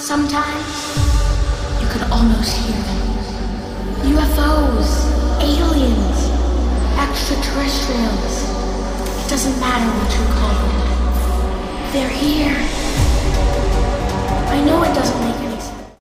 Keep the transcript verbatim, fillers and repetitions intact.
Sometimes you can almost hear them. U F Os, aliens, extraterrestrials. It doesn't matter what you call them. They're here. I know it doesn't make